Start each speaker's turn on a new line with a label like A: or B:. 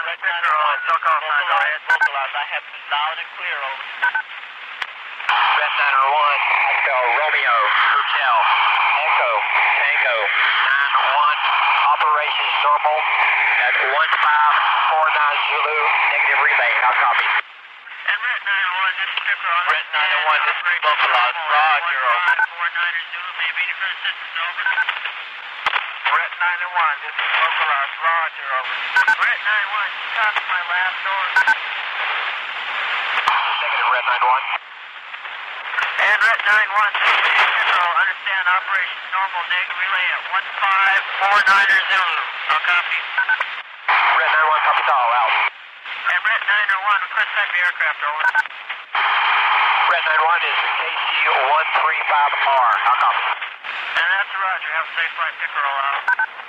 A: Red 901, took off now, go ahead. Localized, I have loud and clear, over. Red 901, Echo, Romeo, Hotel, Echo, Tango, 9-1, operations normal, at 1549 Zulu, negative relay, how copy? And Red 901, this is Picker on Red 901, this is localized, roger, over. 1549 Zulu, maybe any further assistance, over. Red 901, this is localized, roger, over. Red 901, just copy my last door. Negative, Red 901. And Red 9-1, this is Picker, understand operations normal, negative relay at 1549 Zulu, no copy. Red 9-1, copy all, out. And Red 9-1, request type of aircraft, over. Red 9-1 is KC-135R, how copy? And that's a roger, have a safe flight, Picker, out.